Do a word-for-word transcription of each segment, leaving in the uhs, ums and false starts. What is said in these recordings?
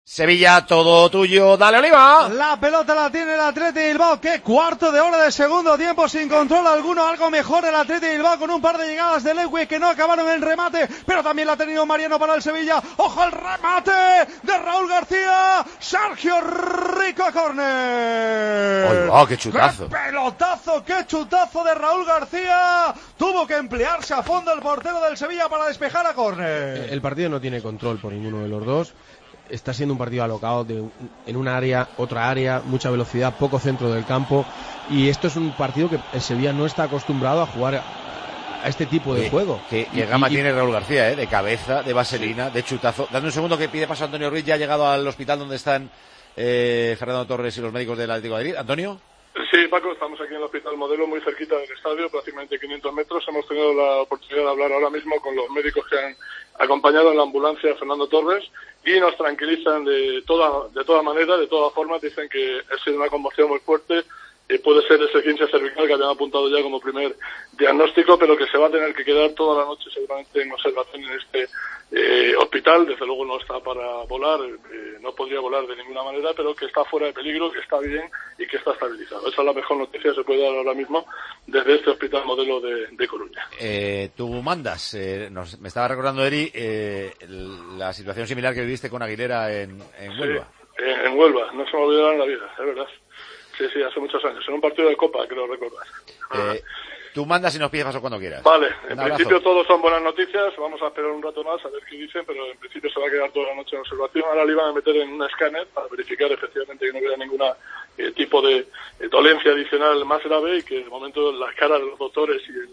Sevilla, todo tuyo, dale Oliva. La pelota la tiene el Athletic de Bilbao, que cuarto de hora de segundo tiempo sin control alguno, algo mejor el Athletic de Bilbao con un par de llegadas de Leque que no acabaron en remate, pero también la ha tenido Mariano para el Sevilla. Ojo al remate de Raúl García, Sergio Rico a córner. ¡Oh, qué chutazo! ¡Qué pelotazo, qué chutazo de Raúl García! Tuvo que emplearse a fondo el portero del Sevilla para despejar a córner. El partido no tiene control por ninguno de los dos. Está siendo un partido alocado de, en un área, otra área, mucha velocidad, poco centro del campo, y esto es un partido que el Sevilla no está acostumbrado a jugar a, a este tipo de ¿Qué, juego. Qué, qué gama y, tiene Raúl García, ¿eh? De cabeza, de vaselina, sí. De chutazo. Dame un segundo que pide paso a Antonio Ruiz, ya ha llegado al hospital donde están eh, Fernando Torres y los médicos del Atlético de Madrid. Antonio. Sí, Paco, estamos aquí en el Hospital Modelo, muy cerquita del estadio, prácticamente quinientos metros. Hemos tenido la oportunidad de hablar ahora mismo con los médicos que han acompañado en la ambulancia a Fernando Torres y nos tranquilizan de toda de toda manera, de todas formas. Dicen que ha sido una conmoción muy fuerte, eh, puede ser esquina cervical que habían apuntado ya como primer diagnóstico, pero que se va a tener que quedar toda la noche seguramente en observación en este eh, hospital. Desde luego no está para volar, eh, no podría volar de ninguna manera, pero que está fuera de peligro, que está bien y que está estabilizado. Esa es la mejor noticia que se puede dar ahora mismo desde este Hospital Modelo de, de Coruña. Eh, tú mandas, eh, nos, me estaba recordando, Eri, eh, la situación similar que viviste con Aguilera en, en Huelva. Sí, en, en Huelva, no se me olvidará en la vida, es verdad. Sí, sí, hace muchos años, en un partido de Copa, creo recordar. Eh, tú mandas y nos pides paso cuando quieras. Vale, en un principio abrazo. todos son buenas noticias, vamos a esperar un rato más a ver qué dicen, pero en principio se va a quedar toda la noche en observación. Ahora le iban a meter en un escáner para verificar efectivamente que no hubiera ningún eh, tipo de eh, dolencia adicional más grave y que de momento las caras de los doctores y el,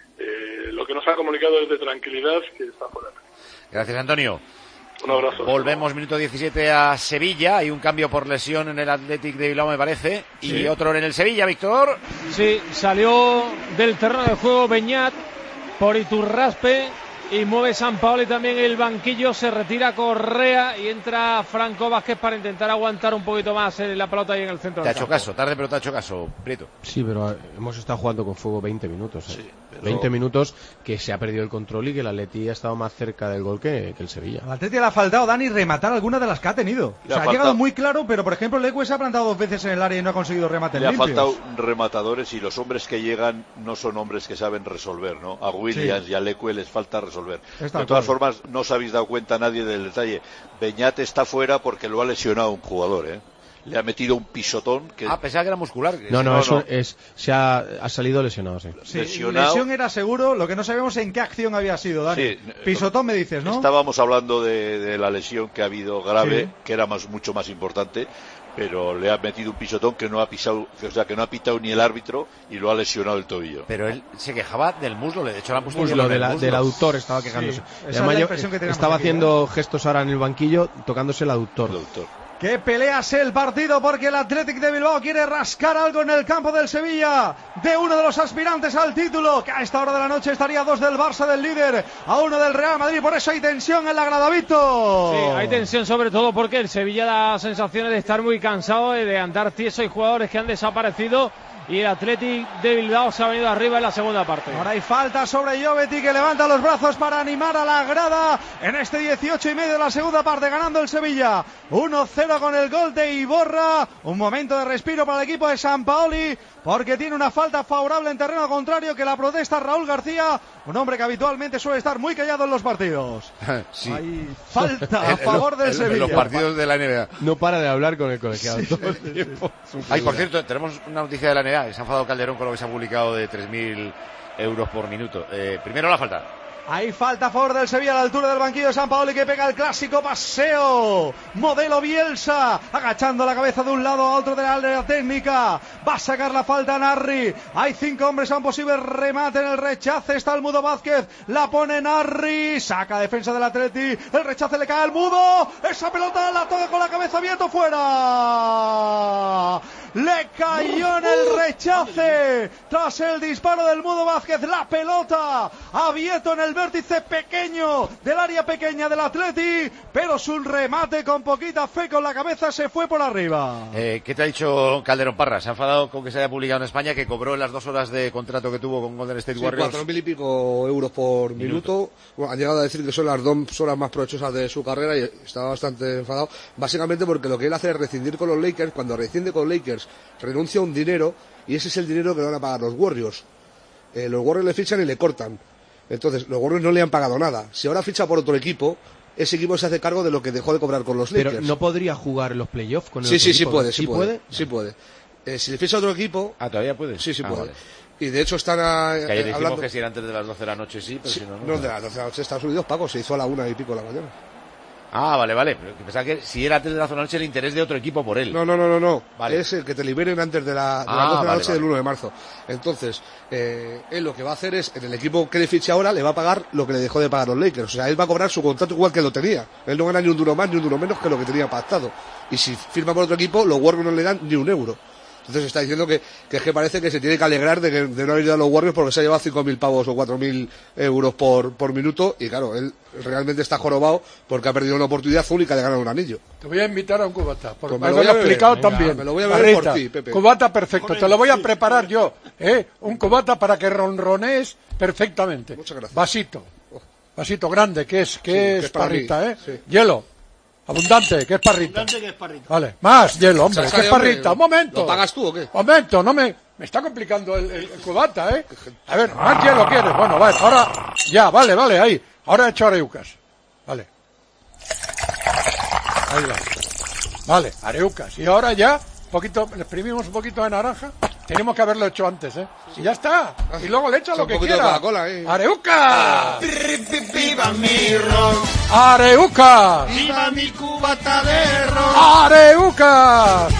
eh, lo que nos han comunicado es de tranquilidad, que está fuera. Gracias, Antonio. Un abrazo. Volvemos, minuto diecisiete, a Sevilla. Hay un cambio por lesión en el Athletic de Bilbao, me parece. Sí. Y otro en el Sevilla, Víctor. Sí, salió del terreno de juego Beñat por Iturraspe y mueve Sampaoli también el banquillo. Se retira Correa y entra Franco Vázquez para intentar aguantar un poquito más la pelota ahí en el centro. Te ha del hecho campo. caso, tarde pero te ha hecho caso, Prieto. Sí, pero hemos estado jugando con fuego veinte minutos. ¿eh? Sí, pero... veinte minutos que se ha perdido el control y que el Atleti ha estado más cerca del gol que, que el Sevilla. Al Atleti le ha faltado, Dani, rematar alguna de las que ha tenido. Le o sea, ha, ha llegado muy claro, pero por ejemplo Leque se ha plantado dos veces en el área y no ha conseguido remate Le limpios. ha faltado rematadores y los hombres que llegan no son hombres que saben resolver, ¿no? A Williams sí. y a Leque les falta resolver. Está de todas formas, no os habéis dado cuenta nadie del detalle. Beñat está fuera porque lo ha lesionado un jugador, ¿eh? Le ha metido un pisotón que... Ah, pensaba que era muscular. No, no, no, eso no. es, se ha, ha salido lesionado, sí. Sí, lesionado. Lesión era seguro, lo que no sabemos en qué acción había sido, Dani. Sí. Pisotón me dices, ¿no? Estábamos hablando de, de la lesión que ha habido grave, sí. que era más, mucho más importante, pero le ha metido un pisotón que no ha pisado, o sea, que no ha pitado ni el árbitro y lo ha lesionado el tobillo. Pero él se quejaba del muslo, de hecho le han puesto muslo, un de la, muslo. del aductor estaba quejándose. Sí, esa es la impresión que teníamos estaba aquí, haciendo ¿eh? gestos ahora en el banquillo, tocándose el aductor. El aductor. Que pelease el partido porque el Athletic de Bilbao quiere rascar algo en el campo del Sevilla, de uno de los aspirantes al título, que a esta hora de la noche estaría a dos del Barça, del líder, a uno del Real Madrid. Por eso hay tensión en la grada, Víctor. Sí, hay tensión sobre todo porque el Sevilla da sensaciones de estar muy cansado, de andar tieso. Hay jugadores que han desaparecido y el Athletic de Bilbao se ha venido arriba en la segunda parte. Ahora hay falta sobre Jovetic, que levanta los brazos para animar a la grada en este dieciocho y medio de la segunda parte, ganando el Sevilla uno cero con el gol de Iborra. Un momento de respiro para el equipo de Sampaoli, porque tiene una falta favorable en terreno contrario que la protesta Raúl García, un hombre que habitualmente suele estar muy callado en los partidos. Sí. Hay falta a favor del en, Sevilla. En los partidos de la N B A. No para de hablar con el colegiado todo el tiempo. Ay, por cierto, tenemos una noticia de la N B A. Se ha enfadado Calderón con lo que se ha publicado de tres mil euros por minuto. Eh, primero la falta. Hay falta a favor del Sevilla a la altura del banquillo de Sampaoli, que pega el clásico paseo modelo Bielsa, agachando la cabeza de un lado a otro de la área técnica. Va a sacar la falta Narri. Hay cinco hombres a un posible remate en el rechace. Está el Mudo Vázquez, la pone Narri, saca defensa del Atleti, el rechace le cae al Mudo. Esa pelota la toca con la cabeza abierta, fuera. le cayó en el rechace tras el disparo del Mudo Vázquez. La pelota a Vieto en el vértice pequeño del área pequeña del Atleti, pero su remate con poquita fe con la cabeza se fue por arriba. Eh, ¿Qué te ha dicho Calderón Parra? ¿Se ha enfadado con que se haya publicado en España que cobró en las dos horas de contrato que tuvo con Golden State Sí, Warriors? cuatro mil y pico euros por minuto. minuto. Bueno, han llegado a decir que son las dos horas más provechosas de su carrera y estaba bastante enfadado, básicamente porque lo que él hace es rescindir con los Lakers. Cuando rescinde con Lakers renuncia a un dinero y ese es el dinero que le van a pagar los Warriors. Eh, los Warriors le fichan y le cortan, entonces los Warriors no le han pagado nada. Si ahora ficha por otro equipo, ese equipo se hace cargo de lo que dejó de cobrar con los Lakers. Pero no podría jugar los playoffs con el sí, otro sí, equipo, sí puede, ¿no? sí, ¿Sí puede, puede? sí puede. Eh, si le ficha a otro equipo, Ah, ¿todavía puede? sí, sí Ah, puede. vale. Y de hecho están a, Que ayer dijimos hablando que si era antes de las doce de la noche, sí, pero sí, si no, no. no, de las doce de la noche Estados Unidos, Paco, se hizo a la una y pico de la mañana. Ah, vale, vale. Pero que pensaba que si era antes de las doce de la noche el interés de otro equipo por él. No, no, no, no, no. Vale. Es el que te liberen antes de, la, de Ah, las doce de la vale, noche vale. del uno de marzo. Entonces, eh, él lo que va a hacer es, en el equipo que le fiche ahora, le va a pagar lo que le dejó de pagar los Lakers. O sea, él va a cobrar su contrato igual que lo tenía. Él no gana ni un duro más ni un duro menos que lo que tenía pactado. Y si firma por otro equipo, los Warriors no le dan ni un euro. Entonces está diciendo que, que es que parece que se tiene que alegrar de, que, de no haber ido a los Warriors porque se ha llevado cinco mil pavos o cuatro mil euros por, por minuto. Y claro, él realmente está jorobado porque ha perdido una oportunidad única de ganar un anillo. Te voy a invitar a un cubata, porque Pues me me lo lo voy a he explicado beber. también. Venga, me lo voy a beber por Barrita, ti, Pepe. Cubata perfecto, te lo voy a preparar yo, ¿eh? Un cubata para que ronronees perfectamente. Muchas gracias. Vasito, vasito grande, que es, que Sí, es que es para parrita, mí, ¿eh? sí. Hielo, abundante, que es parrita. Abundante que es parrita. Vale, más hielo, hombre, Chacha, que es hombre, parrita. Un momento. ¿lo pagas tú o qué? Momento, no me, me está complicando el, el- el cubata, ¿eh? A ver, más hielo quieres. Bueno, vale, ahora, ya, vale, vale, ahí. Ahora he hecho areucas. Vale. Ahí va. Vale, areucas. Y ahora ya, un poquito, le exprimimos un poquito de naranja. Tenemos que haberlo hecho antes, ¿eh? Y ya está. Y luego le echa Echa lo un que poquito de quiera. Coca-Cola, ¿eh? ¡Areucas! ¡Viva mi ron! ¡Areucas! ¡Viva mi cubata de ron! ¡Areucas!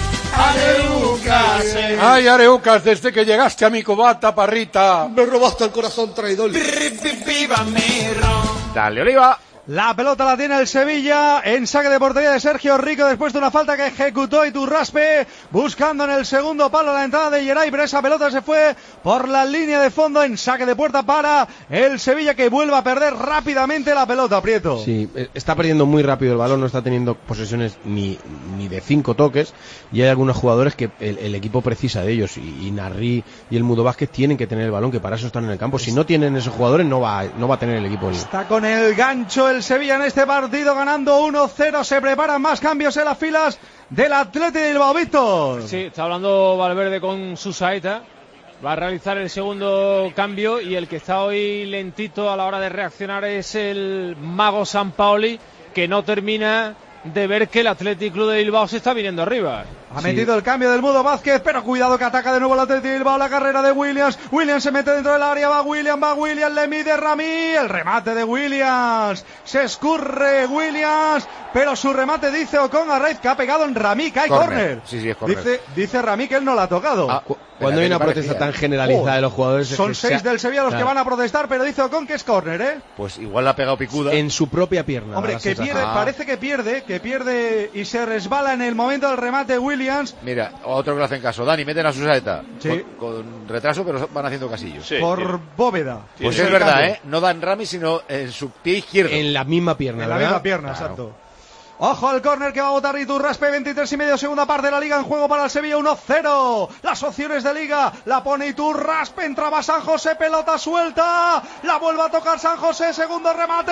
¡Areucas! eh. ¡Ay, Areucas, desde que llegaste a mi cubata, parrita! Me robaste el corazón, traidor. ¡Viva mi ron! Dale, Oliva. La pelota la tiene el Sevilla en saque de portería de Sergio Rico después de una falta que ejecutó Iturraspe buscando en el segundo palo la entrada de Geray, pero esa pelota se fue por la línea de fondo en saque de puerta para el Sevilla, que vuelve a perder rápidamente la pelota, Prieto. Sí, eh, está perdiendo muy rápido el balón, no está teniendo posesiones ni, ni de cinco toques, y hay algunos jugadores que el, el equipo precisa de ellos, y, y Narri y el Mudo Vázquez tienen que tener el balón, que para eso están en el campo. Si no tienen esos jugadores no va, no va a tener el equipo el... Está con el gancho el Sevilla en este partido, ganando uno cero. Se preparan más cambios en las filas del Athletic de Bilbao, Víctor. Sí, está hablando Valverde con su saeta. Va a realizar el segundo cambio y el que está hoy lentito a la hora de reaccionar es el mago Sampaoli, que no termina de ver que el Athletic Club de Bilbao se está viniendo arriba. Ha metido el cambio del Mudo Vázquez, pero cuidado que ataca de nuevo el Athletic de Bilbao. La carrera de Williams. Williams se mete dentro del área. Va Williams, va Williams, le mide Rami. El remate de Williams. Se escurre Williams, pero su remate, dice Ocon Arraiz, que ha pegado en Rami. Cae Córner. córner. Sí, sí, es córner. Dice, dice Rami que él no la ha tocado. Ah, Cuando hay una parecía. protesta tan generalizada Oh, de los jugadores... es Son que seis sea- del Sevilla los Claro. que van a protestar, pero dice Ocon que es córner, ¿eh? Pues igual la ha pegado picuda. En su propia pierna. Hombre, da la que sensación. pierde, Ah. parece que pierde, que pierde y se resbala en el momento del remate Williams. Mira, otro que le hacen caso. Dani, meten a su saeta. Sí. Con, con retraso, pero van haciendo casillos. Sí, por tiene- Bóveda. Pues Es es el verdad, cambio. ¿eh? No dan Rami, sino en su pie izquierdo. En la misma pierna, En la ¿verdad? misma pierna, Claro. exacto. Ojo al córner que va a botar Iturraspe, veintitrés y medio, segunda parte de la Liga en juego para el Sevilla, uno cero. Las opciones de Liga, la pone Iturraspe, entraba San José, pelota suelta, la vuelve a tocar San José, segundo remate,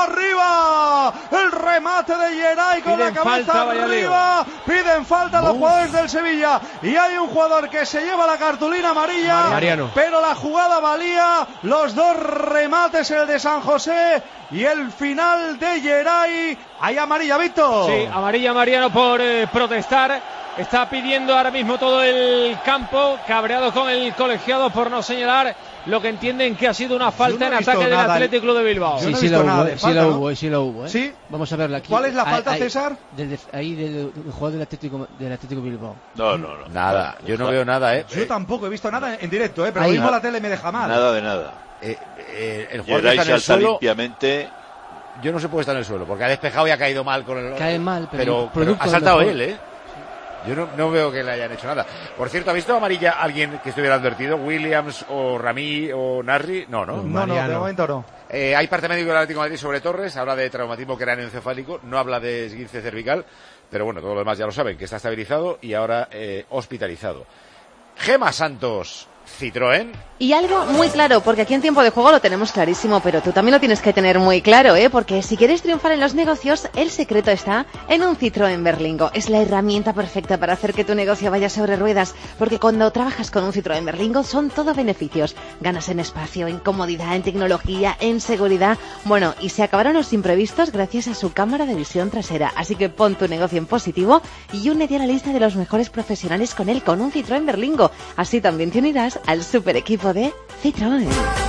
arriba, el remate de Geray con Piden la cabeza falta, vaya arriba, piden falta los jugadores del Sevilla, y hay un jugador que se lleva la cartulina amarilla, Mariano. pero la jugada valía los dos remates, el de San José y el final de Geray. Hay amarilla, Víctor. Sí, amarilla Mariano por eh, protestar. Está pidiendo ahora mismo todo el campo, cabreado con el colegiado por no señalar lo que entienden que ha sido una falta no he en visto ataque del nada. Athletic Club de Bilbao. Yo Sí, no he sí visto la nada hubo, de sí falta, la ¿no? hubo, sí la hubo, ¿eh? ¿Sí? Vamos a verla aquí. ¿Cuál es la Ahí- falta, ahí- César? Del, def- ahí del, del jugador del Atlético, del Atlético Bilbao. No, no, no. Nada, yo no veo nada, ¿eh? Yo tampoco he visto nada en directo, ¿eh? Pero Ahí. lo mismo la tele me deja mal. Nada de nada. Eh, eh, el jugador que Geray está en el salta suelo, limpiamente. yo no se puede estar en el suelo, porque ha despejado y ha caído mal con el... Cae mal, pero pero, pero producto ha del saltado mejor. él, ¿eh? Yo no, no veo que le hayan hecho nada. Por cierto, ¿ha visto amarilla alguien que estuviera advertido? ¿Williams o Ramí o Narri? No, ¿no? No, no, de momento no. Eh, hay parte médico del Atlético de Madrid sobre Torres, habla de traumatismo cráneoencefálico, no habla de esguince cervical, pero bueno, todo lo demás ya lo saben, que está estabilizado y ahora eh, hospitalizado. Gema Santos, Citroën. Y algo muy claro, porque aquí en Tiempo de Juego lo tenemos clarísimo, pero tú también lo tienes que tener muy claro, ¿eh? Porque si quieres triunfar en los negocios, el secreto está en un Citroën Berlingo. Es la herramienta perfecta para hacer que tu negocio vaya sobre ruedas, porque cuando trabajas con un Citroën Berlingo son todo beneficios. Ganas en espacio, en comodidad, en tecnología, en seguridad. Bueno, y se acabaron los imprevistos gracias a su cámara de visión trasera. Así que pon tu negocio en positivo y únete a la lista de los mejores profesionales con él, con un Citroën Berlingo. Así también te unirás al super equipo de Citroën.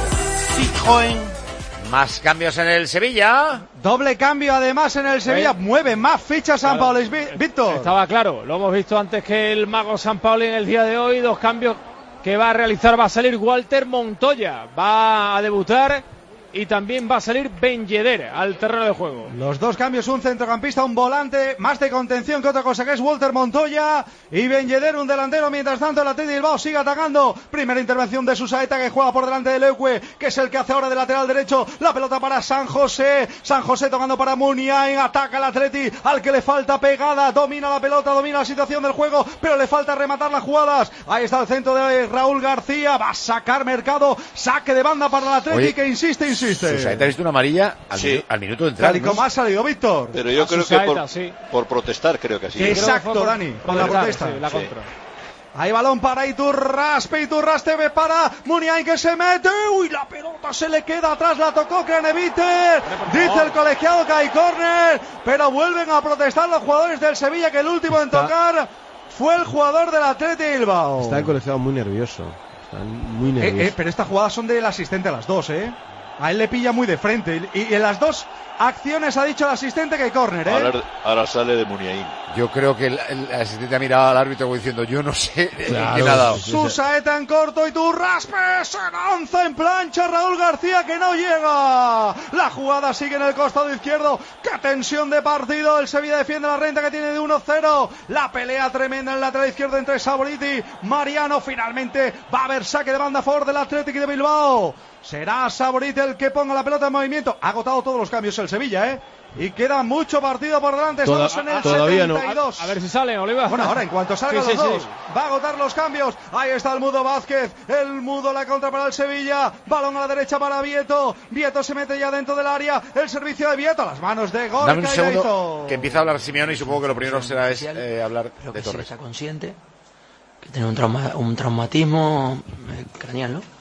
Citroën. Más cambios en el Sevilla. Doble cambio además en el Sevilla. ¿Eh? Mueve más fichas San Claro. Paoli. Víctor. Estaba claro, lo hemos visto antes que el mago San Paoli en el día de hoy. Dos cambios que va a realizar. Va a salir Walter Montoya, va a debutar, y también va a salir Ben Yedder al terreno de juego. Los dos cambios, un centrocampista, un volante, más de contención que otra cosa, que es Walter Montoya y Ben Yedder, un delantero. Mientras tanto el Athletic de Bilbao sigue atacando. Primera intervención de Susaeta, que juega por delante de Leuque, que es el que hace ahora de lateral derecho. La pelota para San José, San José tocando para Muniain, ataca el Athletic, al que le falta pegada, domina la pelota, domina la situación del juego, pero le falta rematar las jugadas. Ahí está el centro de Raúl García, va a sacar Mercado, saque de banda para el Athletic. Oye, que insiste, insiste. Susaeta ha visto una amarilla al, Sí. minu- al minuto de entrar. Tal y como ¿no? ha salido, Víctor. Pero yo A creo Susaeta, que por, sí. por protestar, creo que así. Que Exacto, Creo que fue por- Dani, por con la detrás, protesta. sí, la Sí. contra. Hay balón para Iturraspe, Iturraspe ve para Muniain, que se mete, uy, la pelota se le queda atrás, la tocó Craneviter, dice el colegiado que hay córner, pero vuelven a protestar los jugadores del Sevilla, que el último en Está- tocar fue el jugador del Athletic de Bilbao. Está el colegiado muy nervioso. Está muy Eh, nervioso. eh, pero estas jugadas son del asistente a las dos, ¿eh? A él le pilla muy de frente, y, y en las dos acciones ha dicho el asistente que hay córner, ¿eh? Ahora, ahora sale de Muniain. Yo creo que el, el asistente ha mirado al árbitro como diciendo, yo no sé Claro, quién ha dado. sí, sí. Susaeta en corto, y Turraspe se lanza en plancha, Raúl García, que no llega. La jugada sigue en el costado izquierdo. Qué tensión de partido. El Sevilla defiende la renta, que tiene de uno cero. La pelea tremenda en el lateral izquierdo entre Saboriti, Mariano. Finalmente va a haber saque de banda a favor del Athletic de Bilbao. Será Saboriti el que ponga la pelota en movimiento. Ha agotado todos los cambios el Sevilla, ¿eh? Y queda mucho partido por delante. Toda- Estamos en el todavía no. setenta y dos. A ver si sale, Oliva. Bueno, ahora en cuanto salgan Sí, los sí, dos, sí. va a agotar los cambios. Ahí está el Mudo Vázquez, el Mudo, la contra para el Sevilla, balón a la derecha para Vieto, Vieto se mete ya dentro del área, el servicio de Vieto, las manos de Gorka. Dame un y segundo, Gaito. que empieza a hablar Simeone y supongo que lo primero será es eh, hablar Creo de que sí Torres. está consciente, que tiene un, trauma, un traumatismo eh, craneal, ¿no?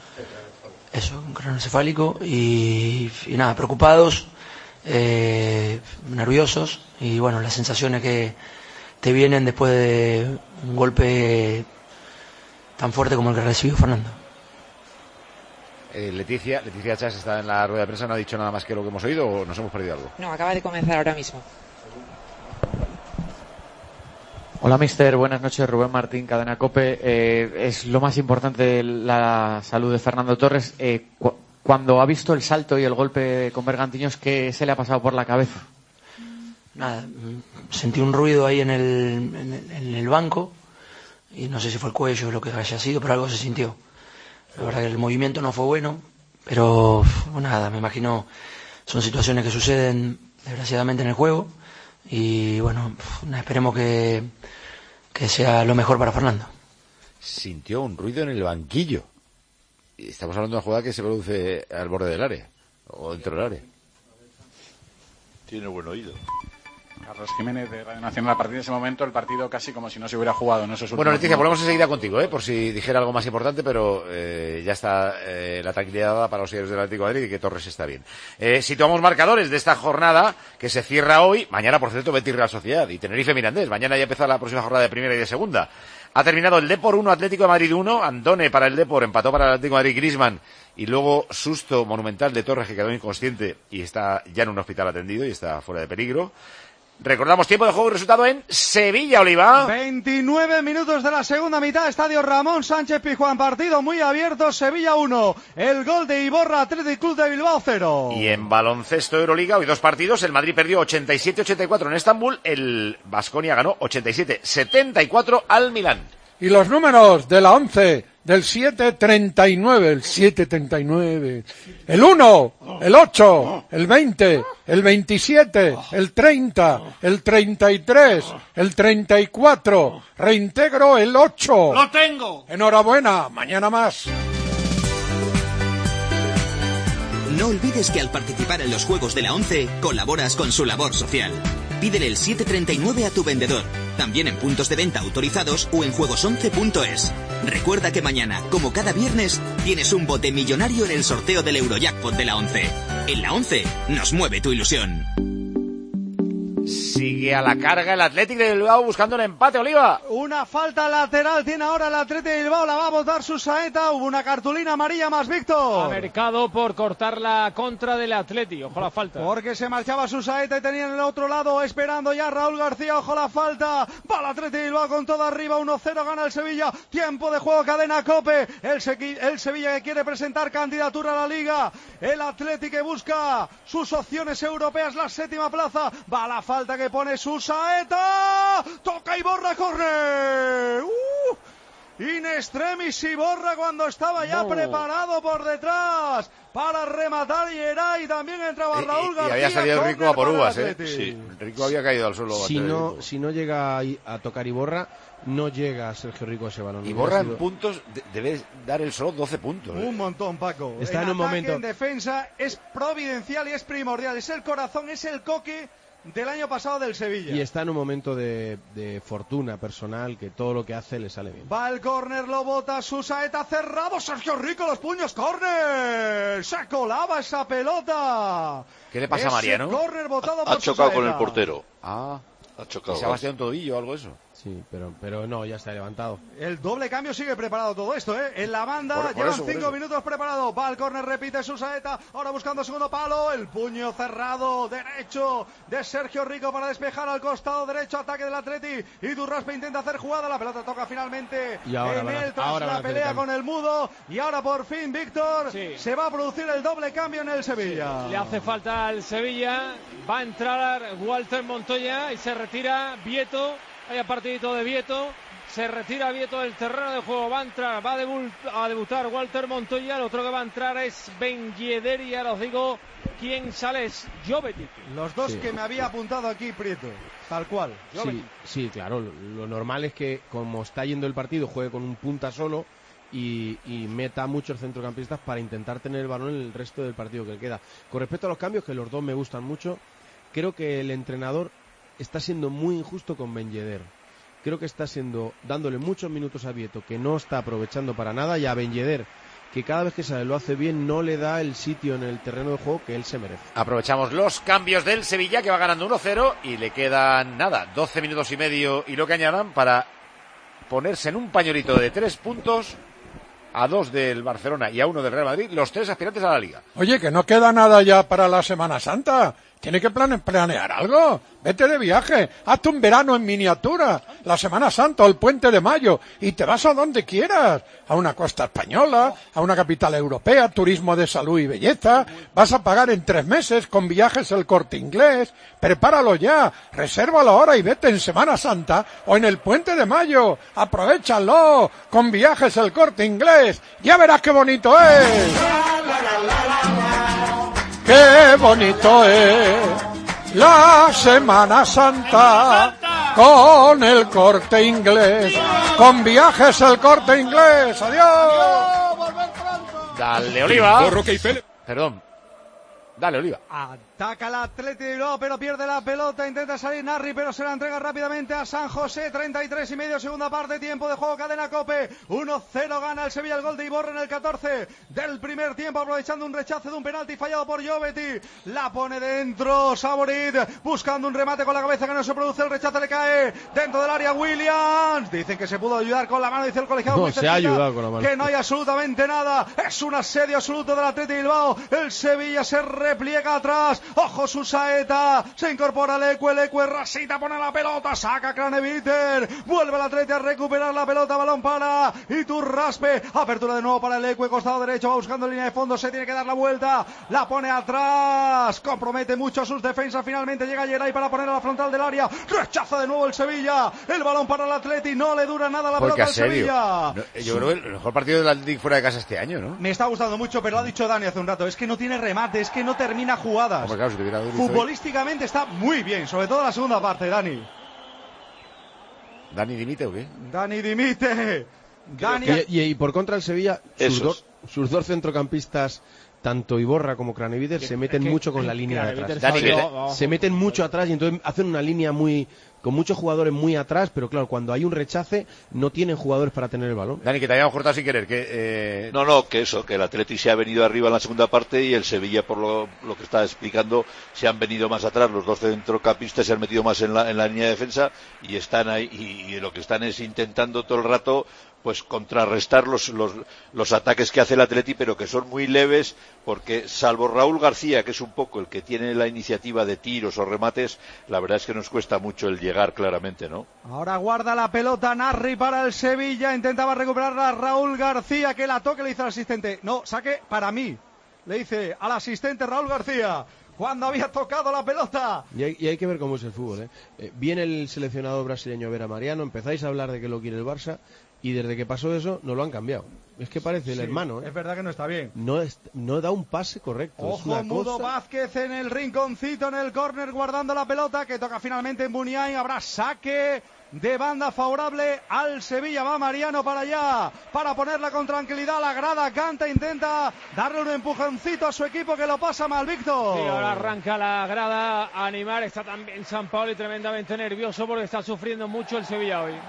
Eso, un craneoencefálico y, y nada, preocupados, eh, nerviosos y bueno, las sensaciones que te vienen después de un golpe tan fuerte como el que recibió Fernando. Eh, Leticia, Leticia Chas está en la rueda de prensa, no ha dicho nada más que lo que hemos oído o nos hemos perdido algo. No, acaba de comenzar ahora mismo. Hola, mister. Buenas noches. Rubén Martín, Cadena COPE. Eh, es lo más importante la salud de Fernando Torres. Eh, cu- cuando ha visto el salto y el golpe con Bergantiños, ¿qué se le ha pasado por la cabeza? Nada, mm, sentí un ruido ahí en el, en el, en el banco y no sé si fue el cuello o lo que haya sido, pero algo se sintió. La verdad que el movimiento no fue bueno, pero bueno, nada, me imagino son situaciones que suceden desgraciadamente en el juego y bueno, nada, esperemos que, que sea lo mejor para Fernando. Sintió un ruido en el banquillo. Y estamos hablando de una jugada que se produce al borde del área o dentro del área. Tiene buen oído. Carlos Jiménez de Radio Nacional. A partir de ese momento el partido casi como si no se hubiera jugado en esos últimos Bueno, Leticia, minutos. volvemos enseguida contigo, ¿eh? Por si dijera algo más importante, pero eh, ya está eh, la tranquilidad dada para los seguidores del Atlético de Madrid y que Torres está bien. Eh, situamos marcadores de esta jornada que se cierra hoy. Mañana, por cierto, Betis Real Sociedad y Tenerife Mirandés. Mañana ya empieza la próxima jornada de primera y de segunda. Ha terminado el Depor uno, Atlético de Madrid uno. Andone para el Depor, empató para el Atlético de Madrid Griezmann. Y luego susto monumental de Torres, que quedó inconsciente y está ya en un hospital atendido y está fuera de peligro. Recordamos tiempo de juego y resultado en Sevilla, Oliva. veintinueve minutos de la segunda mitad, estadio Ramón Sánchez Pizjuán, partido muy abierto, Sevilla uno, el gol de Iborra, Athletic Club de Bilbao cero. Y en baloncesto Euroliga, hoy dos partidos, el Madrid perdió ochenta y siete ochenta y cuatro en Estambul, el Baskonia ganó ochenta y siete setenta y cuatro al Milán. Y los números de la once, del siete treinta y nueve, el siete treinta y nueve, el uno, el ocho, el veinte, el veintisiete, el treinta, el treinta y tres, el treinta y cuatro, reintegro el ocho. ¡Lo tengo! Enhorabuena, mañana más. No olvides que al participar en los Juegos de la once, colaboras con su labor social. Pídele el siete treinta y nueve a tu vendedor, también en puntos de venta autorizados o en juegos once punto es. Recuerda que mañana, como cada viernes, tienes un bote millonario en el sorteo del Eurojackpot de la once. En la once, nos mueve tu ilusión. Sigue a la carga el Athletic de Bilbao buscando un empate, Oliva. Una falta lateral tiene ahora el Athletic de Bilbao, la va a botar su saeta. Hubo una cartulina amarilla más, Víctor. Ha mercado por cortar la contra del Athletic, ojo la falta. Porque se marchaba su saeta y tenían en el otro lado esperando ya Raúl García, ojo la falta. Va el Athletic de Bilbao con todo arriba, uno cero gana el Sevilla. Tiempo de juego, cadena COPE. El, Se- el Sevilla que quiere presentar candidatura a la Liga. El Athletic que busca sus opciones europeas, la séptima plaza. Va la falta que pone su saeta, toca Iborra, corre, uh, in extremis Iborra cuando estaba ya no. preparado por detrás para rematar y era y también entraba Raúl Y, García. y había salido Rico a por para el uvas, ¿eh? Athletic. Sí, Rico había caído al suelo. Si antes de no, Rico. si no llega a, a tocar Iborra, no llega Sergio Rico a ese balón. Iborra Ha en sido- puntos de- debe dar el solo doce puntos. ¿eh? Un montón, Paco. Está en un ataque, momento- en defensa es providencial y es primordial. Es el corazón, es el coque del año pasado del Sevilla. Y está en un momento de, de fortuna personal, que todo lo que hace le sale bien. Va el córner, lo bota su saeta cerrado. Sergio Rico, los puños, córner. Se colaba esa pelota. ¿Qué le pasa a Ese Mariano? córner botado Ha por chocado Susaeta. con el portero. Ah, Ha chocado. ¿y Sebastián Todillo o algo de eso? Sí, pero, pero no, ya está levantado. El doble cambio sigue preparado todo esto, ¿eh? En la banda Por- por llevan eso, por cinco eso. minutos preparados. Va el córner, repite su saeta. Ahora buscando segundo palo. El puño cerrado derecho de Sergio Rico para despejar al costado derecho. Ataque del Atleti. Y Durraspe intenta hacer jugada. La pelota toca finalmente Y ahora en van a- él tras ahora van a la hacer pelea cambio. con el Mudo. Y ahora por fin, Víctor, Sí. se va a producir el doble cambio en el Sevilla. Le hace falta al Sevilla, va a entrar Walter Montoya y se retira Vieto, hay partidito de Vieto, se retira Vieto del terreno de juego, va a entrar, va a, debu- a debutar Walter Montoya, el otro que va a entrar es Ben Yedder y ya os digo quién sale es Jovetic. Los dos Sí. que me había apuntado aquí, Prieto. Tal cual. Sí, sí, claro, lo, lo normal es que como está yendo el partido, juegue con un punta solo y, y meta a muchos centrocampistas para intentar tener el balón en el resto del partido que le queda. Con respecto a los cambios, que los dos me gustan mucho, creo que el entrenador está siendo muy injusto con Ben Yedder. Creo que está siendo dándole muchos minutos a Vieto, que no está aprovechando para nada, y a Ben Yedder, que cada vez que sale lo hace bien, no le da el sitio en el terreno de juego que él se merece. Aprovechamos los cambios del Sevilla, que va ganando uno cero y le quedan, nada, doce minutos y medio y lo que añadan para ponerse en un pañuelito de tres puntos a dos del Barcelona y a uno del Real Madrid, los tres aspirantes a la Liga. Oye, que no queda nada ya para la Semana Santa. Tiene que plane- planear algo. Vete de viaje. Hazte un verano en miniatura. La Semana Santa o el Puente de Mayo. Y te vas a donde quieras. A una costa española, a una capital europea, turismo de salud y belleza. Vas a pagar en tres meses con viajes El Corte Inglés. Prepáralo ya. Resérvalo ahora y vete en Semana Santa o en el Puente de Mayo. Aprovechalo con viajes El Corte Inglés. Ya verás qué bonito es. Qué bonito es la Semana Santa con el Corte Inglés, con viajes El Corte Inglés. Adiós. Dale, Oliva. Perdón. Dale, Oliva. Ataca el Athletic de Bilbao, pero pierde la pelota, intenta salir Narri, pero se la entrega rápidamente a San José, treinta y tres y medio, segunda parte, tiempo de juego, cadena COPE, uno cero gana el Sevilla, el gol de Iborra en el catorce del primer tiempo, aprovechando un rechace de un penalti fallado por Jovetic, la pone dentro Saborit, buscando un remate con la cabeza que no se produce, el rechace le cae dentro del área Williams, dicen que se pudo ayudar con la mano, dice el colegiado, No, muy se ha cerquita, ayudado con la mano. que no hay absolutamente nada, es un asedio absoluto del Athletic de Bilbao, el Sevilla se repliega atrás, Ojo Susaeta, se incorpora Leque, Leque, Rasita, pone la pelota, saca Craneviter, vuelve el Atleti a recuperar la pelota, balón para Iturraspe, apertura de nuevo para el Leque, costado derecho, va buscando línea de fondo, se tiene que dar la vuelta, la pone atrás, compromete mucho a sus defensas, finalmente llega Geray para poner a la frontal del área, rechaza de nuevo el Sevilla, el balón para el Atleti, no le dura nada la Porque pelota al Sevilla. No, yo creo que el mejor partido del Atlético fuera de casa este año, ¿no? Me está gustando mucho, pero lo ha dicho Dani hace un rato, es que no tiene remate, es que no termina jugadas. Hombre, claro, si tuviera Durizo, futbolísticamente está muy bien, sobre todo la segunda parte, Dani. ¿Dani dimite o qué? Dani dimite. Dani... Y, y, y por contra el Sevilla, sus dos, sus dos centrocampistas, tanto Iborra como Craneviter, se meten que, mucho con la línea de atrás. Dani, se, no, se meten mucho atrás y entonces hacen una línea muy con muchos jugadores muy atrás, pero claro, cuando hay un rechace no tienen jugadores para tener el balón. Dani, que te habíamos cortado sin querer, que eh... no, no, que eso, que el Atleti se ha venido arriba en la segunda parte y el Sevilla, por lo, lo que está explicando, se han venido más atrás, los dos centrocampistas se han metido más en la, en la línea de defensa y están ahí, y, y lo que están es intentando todo el rato pues contrarrestar los, los, los ataques que hace el Atleti, pero que son muy leves, porque salvo Raúl García, que es un poco el que tiene la iniciativa de tiros o remates, la verdad es que nos cuesta mucho el llegar claramente, ¿no? Ahora guarda la pelota Narri para el Sevilla, intentaba recuperarla Raúl García, que la toque, le dice al asistente, no, saque para mí, le dice al asistente Raúl García, cuando había tocado la pelota. Y hay, y hay que ver cómo es el fútbol, ¿eh? Eh, viene el seleccionado brasileño a ver a Mariano, empezáis a hablar de que lo quiere el Barça, y desde que pasó eso no lo han cambiado. Es que parece el sí, hermano, ¿eh? Es verdad que no está bien. No, es, no da un pase correcto. Ojo, es una Mudo cosa... Vázquez en el rinconcito, en el córner, guardando la pelota, que toca finalmente en Muniain. Habrá saque de banda favorable al Sevilla. Va Mariano para allá, para ponerla con tranquilidad. La grada canta, intenta darle un empujoncito a su equipo, que lo pasa mal, Víctor. Sí, ahora arranca la grada a animar. Está también San Paolo y tremendamente nervioso porque está sufriendo mucho el Sevilla hoy.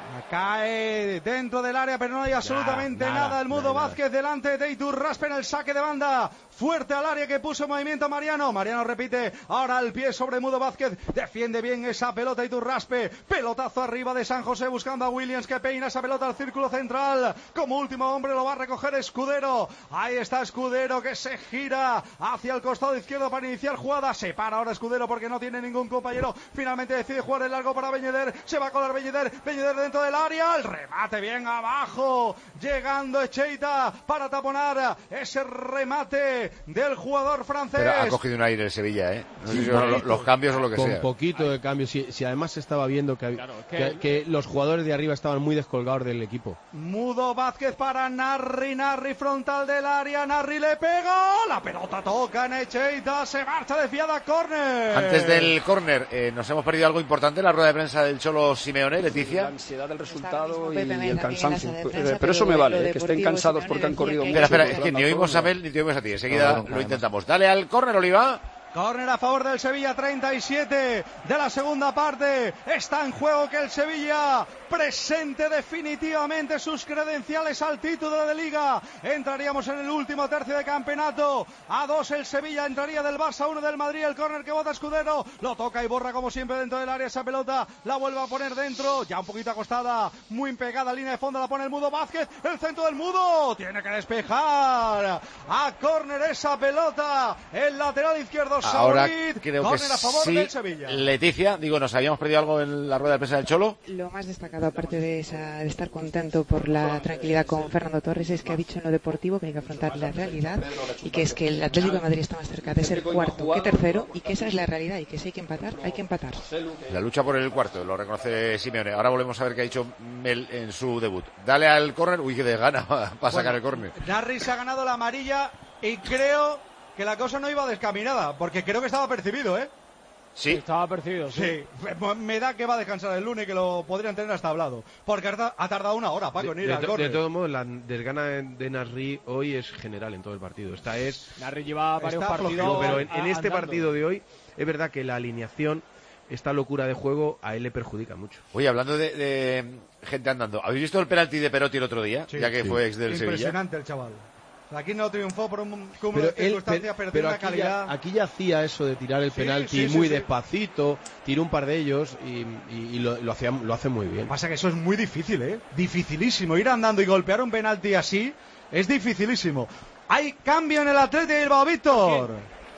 Cae dentro del área, pero no hay absolutamente nada, nada, nada. El Mudo nada, Vázquez nada. Delante de Iturraspe en el saque de banda. Fuerte al área que puso en movimiento Mariano. Mariano repite, ahora el pie sobre Mudo Vázquez. Defiende bien esa pelota Iturraspe. Pelotazo arriba de San José buscando a Williams, que peina esa pelota al círculo central. Como último hombre lo va a recoger Escudero. Ahí está Escudero, que se gira hacia el costado izquierdo para iniciar jugada. Se para ahora Escudero porque no tiene ningún compañero. Finalmente decide jugar el largo para Beñeder. Se va a colar Beñeder. Beñeder dentro del área. El remate bien abajo. Llegando Echeita para taponar ese remate del jugador francés. Pero ha cogido un aire el Sevilla, ¿eh? No sé si son los, los cambios o lo que con sea. Con poquito de cambio. Si, si además se estaba viendo que, claro, que, que, que los jugadores de arriba estaban muy descolgados del equipo. Mudo Vázquez para Narri. Narri frontal del área. Narri le pega. La pelota toca en Echeita. Se marcha desviada a córner. Antes del córner, eh, nos hemos perdido algo importante en la rueda de prensa del Cholo Simeone, Leticia. La ansiedad del resultado y el cansancio. Prensa, pero eso me vale, eh, que estén cansados porque han corrido mucho. Espera, espera, es que ni oímos a Abel ni te oímos a ti. Enseguida no, no, lo intentamos. Dale al córner, Oliva. Córner a favor del Sevilla, treinta y siete de la segunda parte. Está en juego que el Sevilla presente definitivamente sus credenciales al título de Liga. Entraríamos en el último tercio de campeonato. A dos el Sevilla, entraría del Barça, uno del Madrid. El córner que bota Escudero. Lo toca y borra como siempre dentro del área esa pelota. La vuelve a poner dentro. Ya un poquito acostada. Muy pegada, línea de fondo. La pone el Mudo Vázquez. El centro del Mudo. Tiene que despejar. A córner esa pelota. El lateral izquierdo. Ahora Saúl, creo que a favor sí. del Sevilla. Leticia, digo, ¿nos habíamos perdido algo en la rueda de prensa del Cholo? Lo más destacado, aparte de, esa, de estar contento por la tranquilidad con Fernando Torres, es que ha dicho en lo deportivo que hay que afrontar la realidad y que es que el Atlético de Madrid está más cerca de ser cuarto que tercero y que esa es la realidad y que si hay que empatar, hay que empatar. La lucha por el cuarto, lo reconoce Simeone. Ahora volvemos a ver qué ha dicho Mel en su debut. Dale al córner, uy, que de gana para bueno, sacar el córner. Narri se ha ganado la amarilla y creo que la cosa no iba descaminada, porque creo que estaba percibido, ¿eh? Sí. Estaba percibido, sí. Sí, me da que va a descansar el lunes, que lo podrían tener hasta hablado. Porque ha tardado una hora, Paco, en ir de, al de, córner. De todos modos, la desgana de Narri hoy es general en todo el partido. Esta es... Narri lleva varios Está partidos flojo, pero en, en este andando. partido de hoy, es verdad que la alineación, esta locura de juego, a él le perjudica mucho. Oye, hablando de, de gente andando, ¿habéis visto el penalti de Perotti el otro día? Sí, ya que sí. fue ex del Impresionante Sevilla. el chaval. Aquí no triunfó por un cúmulo de Pero él, circunstancias, pero, pero, pero tiene aquí, una calidad. ya, aquí ya hacía eso de tirar el Sí, penalti sí, sí, muy sí. despacito, tiró un par de ellos y, y, y lo, lo, hacía, lo hace muy bien. Pasa que eso es muy difícil, ¿eh? Dificilísimo. Ir andando y golpear un penalti así es dificilísimo. Hay cambio en el Atleti de Bilbao, Víctor.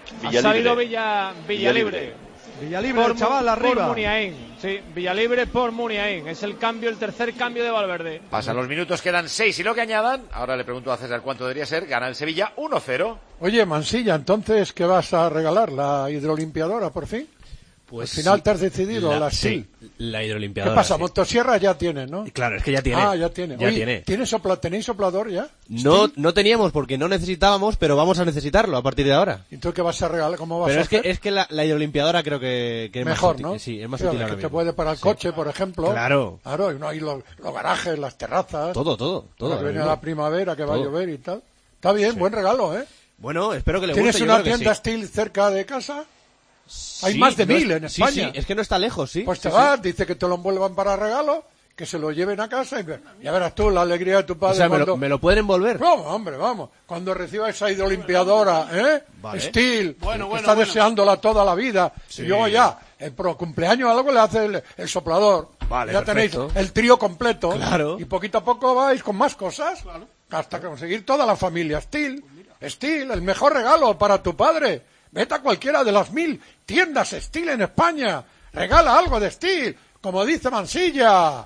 Ha salido Villa, Villalibre. Villalibre, por, el chaval arriba. Por Muniain, sí, Villalibre por Muniain. Es el cambio, el tercer cambio de Valverde. Pasan los minutos, quedan seis y lo que añadan. Ahora le pregunto a César cuánto debería ser. Gana el Sevilla uno cero. Oye, Mansilla, entonces, ¿qué vas a regalar? ¿La hidrolimpiadora, por fin? Pues al final sí, te has decidido, la, la sí, la hidrolimpiadora. ¿Qué pasa? Sí. Motosierra ya tiene, ¿no? Claro, es que ya tiene. Ah, ya tiene. Ya Oye, tiene. ¿tiene sopla, ¿tenéis soplador ya? No, no teníamos porque no necesitábamos, pero vamos a necesitarlo a partir de ahora. ¿Y tú qué vas a regalar? ¿Cómo vas pero a es hacer? que es que la, la hidrolimpiadora creo que, que es mejor, más ¿no? útil. Sí, es más Claro, útil ahora que te mismo. puede para el coche, por ejemplo. Claro. Claro, y no hay los, los garajes, las terrazas. Todo, todo, todo. Que viene la primavera, que va a todo. llover y tal. Está bien, sí. Buen regalo, ¿eh? Bueno, espero que le ¿Tienes guste. una ¿Tienes tienda sí. Steel cerca de casa? Hay Sí, más de no mil es, en España. Sí, sí, es que no está lejos, sí. Pues te sí, vas, sí. dice que te lo envuelvan para regalo, que se lo lleven a casa y ya verás tú la alegría de tu padre. O sea, cuando... me, lo, ¿me lo pueden envolver? No, hombre, vamos. Cuando reciba esa hidrolimpiadora, ¿eh? Vale. Steel, Bueno, que bueno, está bueno. deseándola toda la vida. Sí. Y luego ya, el pro cumpleaños algo le hace el, el soplador. Vale, ya perfecto. tenéis el trío completo. Claro. Y poquito a poco vais con más cosas. Claro. Hasta conseguir toda la familia. Steel, Steel, el mejor regalo para tu padre. Vete a cualquiera de las mil tiendas Steel en España. Regala algo de Steel, como dice Mansilla.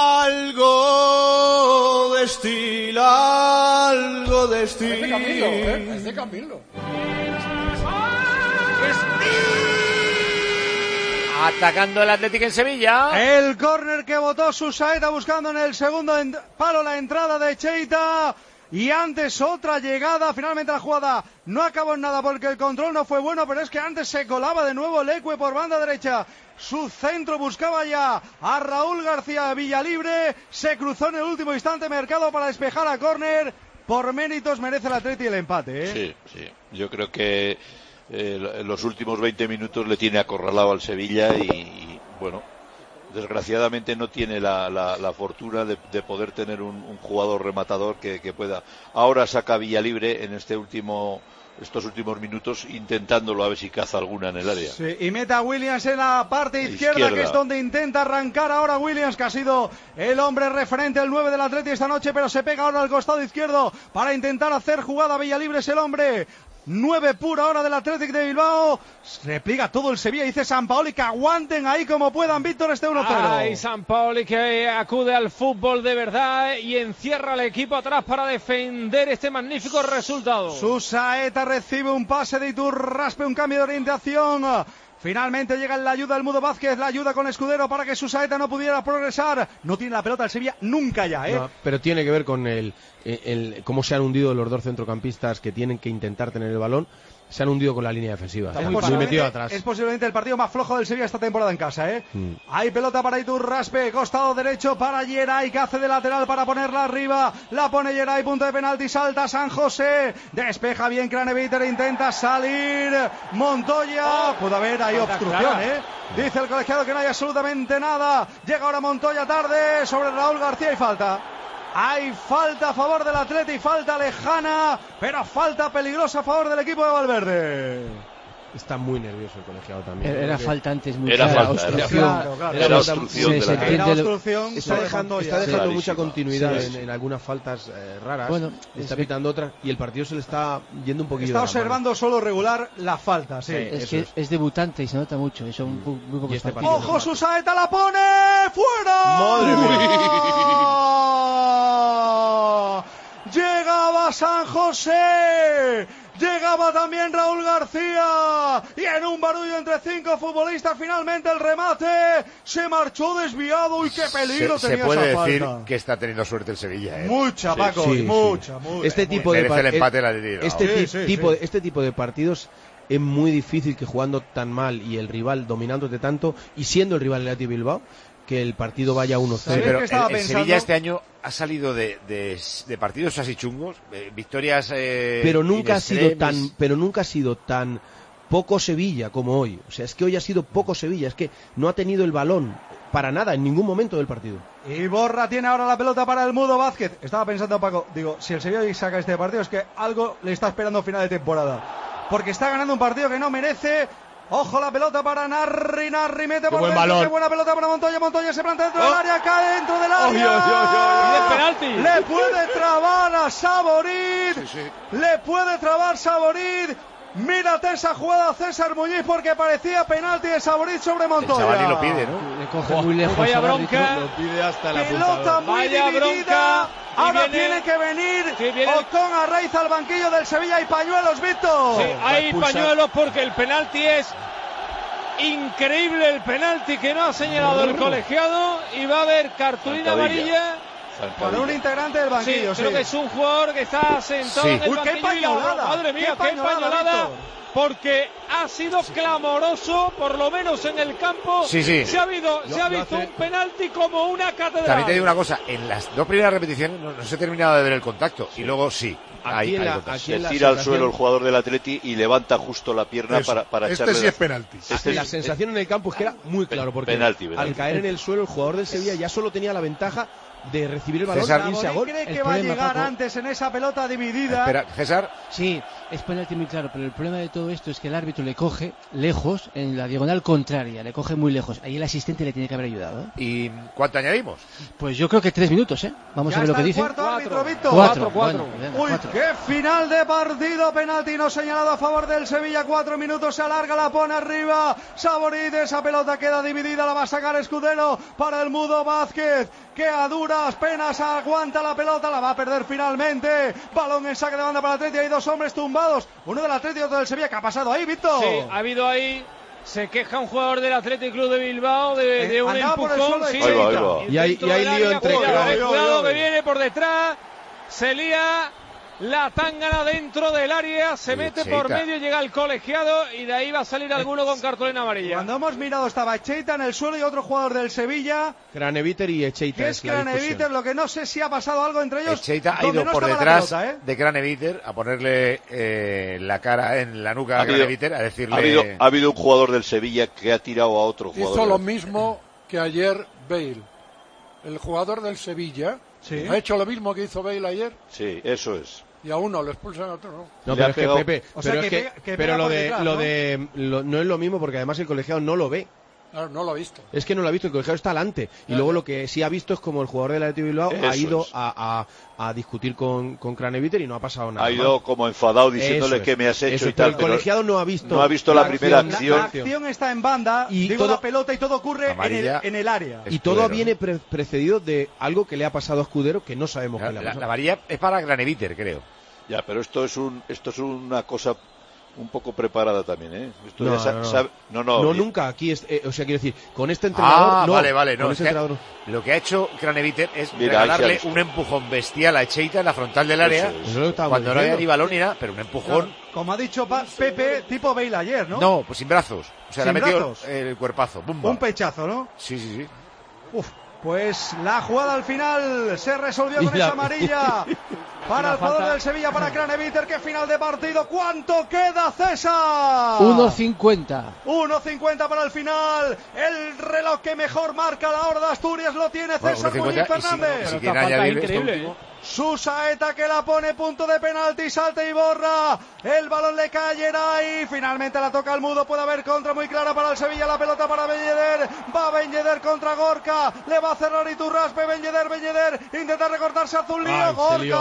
Algo de Steel, algo de Steel. Es de Camilo, ¿eh? Es de Camilo. Atacando el Atlético en Sevilla. El córner que votó Susaeta buscando en el segundo en- palo la entrada de Cheita. Y antes otra llegada, finalmente la jugada no acabó en nada porque el control no fue bueno, pero es que antes se colaba de nuevo Leque por banda derecha. Su centro buscaba ya a Raúl García Villalibre, se cruzó en el último instante Mercado para despejar a córner. Por méritos merece el Atleti el empate, ¿eh? Sí, sí. Yo creo que eh, en los últimos veinte minutos le tiene acorralado al Sevilla y, y bueno, desgraciadamente no tiene la, la, la fortuna de, de poder tener un, un jugador rematador que, que pueda. Ahora saca Villalibre en este último, estos últimos minutos intentándolo a ver si caza alguna en el área. Sí, y mete a Williams en la parte izquierda, Izquierda. que es donde intenta arrancar ahora Williams, que ha sido el hombre referente, el nueve del Atleti esta noche, pero se pega ahora al costado izquierdo para intentar hacer jugada. Villalibre es el hombre. nueve pura hora del Athletic de Bilbao. Repliega todo el Sevilla. Dice Sampaoli que aguanten ahí como puedan. Víctor, este uno cero. Ay, Sampaoli que acude al fútbol de verdad y encierra al equipo atrás para defender este magnífico resultado. Susaeta recibe un pase de Iturraspe, un cambio de orientación. Finalmente llega en la ayuda el Mudo Vázquez, la ayuda con Escudero para que Susaeta no pudiera progresar. No tiene la pelota el Sevilla nunca ya, ¿eh? No, pero tiene que ver con el, el, el cómo se han hundido los dos centrocampistas que tienen que intentar tener el balón. Se han hundido con la línea defensiva. Es Muy posiblemente, metido atrás. es posiblemente el partido más flojo del Sevilla esta temporada en casa, ¿eh? Mm. Hay pelota para Iturraspe, costado derecho para Geray, que hace de lateral para ponerla arriba. La pone Geray, punto de penalti, salta San José. Despeja bien Craneviter, intenta salir. Montoya, puede haber ahí obstrucción, ¿eh? Dice el colegiado que no hay absolutamente nada. Llega ahora Montoya tarde sobre Raúl García y falta. Hay falta a favor del Atleti, falta lejana, pero falta peligrosa a favor del equipo de Valverde. Está muy nervioso el colegiado también. Era, era Porque- falta antes muy Era clara. falta, era obstrucción. Claro, claro. Era Se- obstrucción se- de se la entiende Era lo- obstrucción Está sobre dejando, Montoya. está dejando Clarísimo. mucha continuidad Sí, en, sí. en algunas faltas eh, raras. Bueno, está es que- pitando otras y el partido se le está yendo un poquillo. Está de las observando solo regular la falta, sí. Es eso que es. es debutante y se nota mucho. Y son muy, muy pocos Y este partidos. partido- ¡Ojo, Susaeta la pone! ¡Fuera! ¡Madre Llegaba San José, llegaba también Raúl García y en un barullo entre cinco futbolistas finalmente el remate se marchó desviado y qué peligro se, se tenía puede esa decir falta. que está teniendo suerte el Sevilla, ¿eh? Mucha, Paco, Sí, sí. mucha, mucha. Este mucha. tipo de Merece el par- empate la Liga. este, Sí, ti- sí, tipo sí. De, este tipo de partidos es muy difícil que jugando tan mal y el rival dominándote tanto y siendo el rival el Athletic Bilbao que el partido vaya uno Sí, cero. pero qué el, estaba el pensando? Sevilla este año ha salido de, de, de partidos así chungos, eh, victorias eh, pero nunca in ha sido extremis. tan pero nunca ha sido tan poco Sevilla como hoy. O sea, es que hoy ha sido poco Sevilla, es que no ha tenido el balón para nada en ningún momento del partido. Y Borra tiene ahora la pelota para el Mudo Vázquez. Estaba pensando, Paco, digo, si el Sevilla hoy saca este partido es que algo le está esperando a final de temporada. Porque está ganando un partido que no merece. Ojo la pelota para Narri, Narri mete por buen dentro, balón. qué buena pelota para Montoya, Montoya se planta dentro del Oh. área, cae dentro del área. Oy, oy, oy, oy. Y de penalti. Le puede trabar a Saborit, Sí, sí. le puede trabar Saborit. Mírate esa jugada, César Muñiz, porque parecía penalti de Saborit sobre Montoya. El chavalí lo pide, ¿no? Le coge muy lejos. Vaya bronca. Lo pide hasta la Pelota muy Vaya dividida. bronca. Ahora viene, tiene que venir sí, viene, Ocon Arraiz al banquillo del Sevilla y pañuelos, Víctor. Sí, hay pañuelos porque el penalti es increíble, el penalti que no ha señalado el colegiado, y va a haber cartulina amarilla para un integrante del banquillo. Sí, creo sí. que es un jugador que está sentado Sí. en el Uy, qué banquillo. pañolada, Madre mía, qué qué pañolada, pañolada. Víctor. Porque ha sido clamoroso, por lo menos en el campo. Sí, sí. Se ha, habido, Lo- se ha lo visto hace- un penalti como una catedral. También te digo una cosa, en las dos primeras repeticiones no, no se ha terminado de ver el contacto, y luego sí, hay, hay contacto. Se tira al suelo el jugador del Atleti y levanta justo la pierna Eso. para, para Este echarle sí la- es penalti. Este la es- sensación en el campo es que era muy claro, porque penalti, penalti. al caer en el suelo el jugador del Sevilla ya solo tenía la ventaja de recibir el balón César. y irse a gol. ¿Cree que El va a problema, llegar Paco- antes en esa pelota dividida? Espera, César. Sí, es penalti muy claro, pero el problema de todo esto es que el árbitro le coge lejos, en la diagonal contraria, le coge muy lejos. Ahí el asistente le tiene que haber ayudado, ¿eh? ¿Y cuánto añadimos? Pues yo creo que tres minutos, ¿eh? Vamos Ya a ver lo está que el dice. cuarto árbitro, Víctor. Cuatro, Cuatro, bueno, venga, Uy, cuatro. qué final de partido, penalti no señalado a favor del Sevilla, cuatro minutos, se alarga, la pone arriba, Saborit, esa pelota queda dividida, la va a sacar Escudero para el Mudo Vázquez, que a duras penas aguanta la pelota, la va a perder finalmente, balón en saque de banda para el Atleti, hay dos hombres tumbados, uno del Atleti y otro del Sevilla. ¿Qué ha pasado ahí, Víctor? Sí, ha habido ahí. Se queja un jugador del Athletic Club de Bilbao de, Eh, de un andaba por el empujón. suelo de Sí, Ahí va, ahí va. Y hay- dentro y hay del lío área, entre- Cuidado, Ay, eh, ay, cuidado ay. que viene por detrás. Se lía la tangana dentro del área. Se mete por Cheita. medio, llega el colegiado y de ahí va a salir alguno con cartulina amarilla. Cuando hemos mirado estaba Cheita en el suelo y otro jugador del Sevilla, Craneviter y Echeita que es es la discusión. Craneviter, lo que no sé si ha pasado algo entre ellos. Cheita ha donde ido no por estaba la detrás pelota, ¿eh? de Craneviter a ponerle eh, la cara en la nuca Ha a habido, Craneviter, a decirle... ha habido, ha habido un jugador del Sevilla que ha tirado a otro jugador. Hizo lo del- mismo que ayer Bale. El jugador del Sevilla Sí. ha hecho lo mismo que hizo Bale ayer Sí, eso es. y a uno le expulsan a otro no. No, Le pero ha es que pegado- Pepe, O sea, pero que es que, pega- que pero pega lo por de detrás, lo ¿no? de lo- no es lo mismo porque además el colegiado no lo ve. Claro, no lo ha visto. Es que no lo ha visto, el colegiado está delante. Y Ya, luego ya. lo que sí ha visto es como el jugador del Athletic Bilbao ha Eso ido es. a, a, a discutir con, con Craneviter y no ha pasado nada. Ha ido como enfadado diciéndole Eso es. que me has hecho Eso y es, pero tal. el pero colegiado no ha visto. no ha visto la primera La, acción. la acción está en banda, Y digo todo- la pelota y todo ocurre en el, Amarilla. en el área. Y todo Escudero, viene pre- precedido de algo que le ha pasado a Escudero que no sabemos La, qué le ha la, pasado. la amarilla es para Craneviter, creo. Ya, pero esto es un, esto es una cosa un poco preparada también, ¿eh? Esto No, ya sa- no, no. sabe- no, no, No, y- nunca. Aquí, es, eh, o sea, quiero decir, con este entrenador. Ah, no, vale, vale. No, con es este que entrenador no. lo que ha hecho Craneviter es Mira, ahí se ha regalarle visto. un empujón bestial a Cheita en la frontal del área, Eso es. Eso es lo que estábamos cuando no había diciendo. ni balón ni nada, pero un empujón. Como ha dicho Pa- Pepe, tipo Bale ayer, ¿no? No, pues sin brazos. O sea, le ha Sin metido brazos. el cuerpazo. Bumba. Un pechazo, ¿no? Sí, sí, sí. Uf, pues la jugada al final se resolvió con Y la- esa amarilla para Una el jugador falta. del Sevilla, para Craneviter. ¿Qué final de partido? ¿Cuánto queda, César? uno cincuenta. uno cincuenta para el final. El reloj que mejor marca la hora de Asturias lo tiene Bueno, César uno Muñiz cincuenta, y si- Fernández. y si Pero quiere esta falta añadir es esto increíble, último. Su saeta que la pone punto de penalti, salta y borra. El balón le cayera y finalmente la toca el Mudo. Puede haber contra muy clara para el Sevilla. La pelota para Belleder. Va Belleder contra Gorka. Le va a cerrar Iturraspe. Belleder, Belleder. Intenta recortarse, hace un lío. Ay, se lió.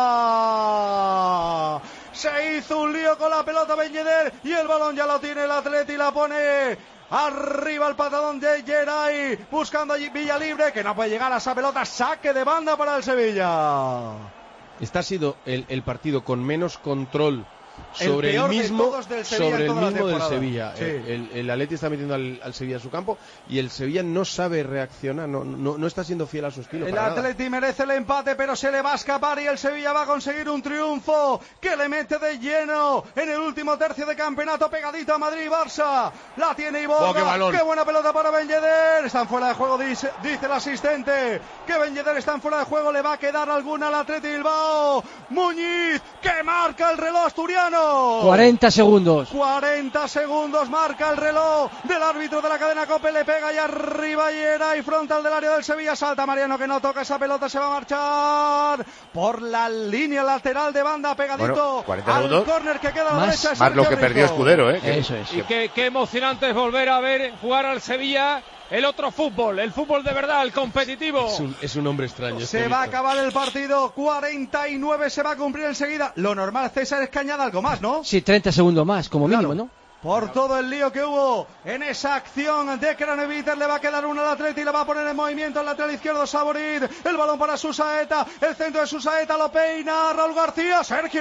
Gorka. Se hizo un lío con la pelota Belleder. Y el balón ya lo tiene el Atleti y la pone arriba el patadón de Geray, buscando allí Villa Libre, que no puede llegar a esa pelota. Saque de banda para el Sevilla. Este ha sido el, el partido con menos control El sobre el, peor de mismo todos del Sevilla sobre en el toda la mismo del temporada. Sevilla. Sí. El, el, el Atleti está metiendo al, al Sevilla en su campo y el Sevilla no sabe reaccionar, no, no, no está siendo fiel a su estilo. El para nada. Atleti merece el empate, pero se le va a escapar y el Sevilla va a conseguir un triunfo que le mete de lleno en el último tercio de campeonato, pegadito a Madrid y Barça. La tiene Iborra. Oh, qué balón. Qué buena pelota para Ben Yedder. Están fuera de juego, dice, dice el asistente. Que Ben Yedder está en fuera de juego. Le va a quedar alguna al Atleti Bilbao. Muñiz, que marca el reloj asturiano. cuarenta segundos. cuarenta segundos marca el reloj del árbitro de la cadena COPE, le pega y arriba y frontal del área del Sevilla, salta Mariano que no toca esa pelota, se va a marchar por la línea lateral de banda, pegadito Bueno, cuarenta al segundos. córner que queda a la Más, derecha. de más lo que Sergio perdió Rico. Escudero, ¿eh? Eso es. Y qué, qué emocionante es volver a ver jugar al Sevilla el otro fútbol, el fútbol de verdad, el competitivo. Es un, es un hombre extraño. Se va a acabar el partido, cuarenta y nueve se va a cumplir enseguida. Lo normal, César, es que añada algo más, ¿no? Sí, treinta segundos más, como mínimo, Claro. ¿no? Por todo el lío que hubo en esa acción de Craneviter, le va a quedar uno al Atleti y le va a poner en movimiento el lateral izquierdo Saborit. El balón para Susaeta, el centro de Susaeta lo peina Raúl García.